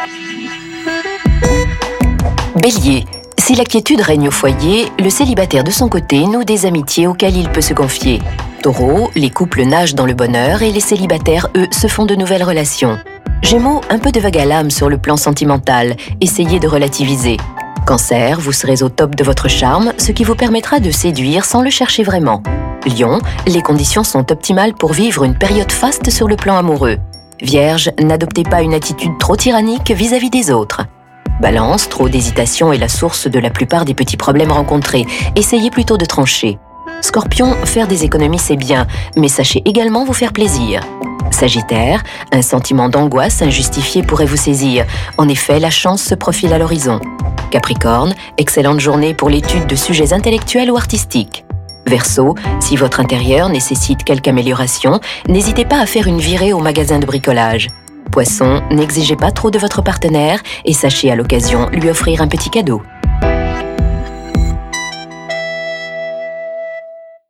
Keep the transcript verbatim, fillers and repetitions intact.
Bélier. Si la quiétude règne au foyer, le célibataire de son côté noue des amitiés auxquelles il peut se confier. Taureau, les couples nagent dans le bonheur et les célibataires, eux, se font de nouvelles relations. Gémeaux, un peu de vague à l'âme sur le plan sentimental, essayez de relativiser. Cancer, vous serez au top de votre charme, ce qui vous permettra de séduire sans le chercher vraiment. Lion, les conditions sont optimales pour vivre une période faste sur le plan amoureux. Vierge, n'adoptez pas une attitude trop tyrannique vis-à-vis des autres. Balance, trop d'hésitation est la source de la plupart des petits problèmes rencontrés. Essayez plutôt de trancher. Scorpion, faire des économies c'est bien, mais sachez également vous faire plaisir. Sagittaire, un sentiment d'angoisse injustifié pourrait vous saisir. En effet, la chance se profile à l'horizon. Capricorne, excellente journée pour l'étude de sujets intellectuels ou artistiques. Verseau, si votre intérieur nécessite quelque amélioration, n'hésitez pas à faire une virée au magasin de bricolage. Poisson, n'exigez pas trop de votre partenaire et sachez à l'occasion lui offrir un petit cadeau.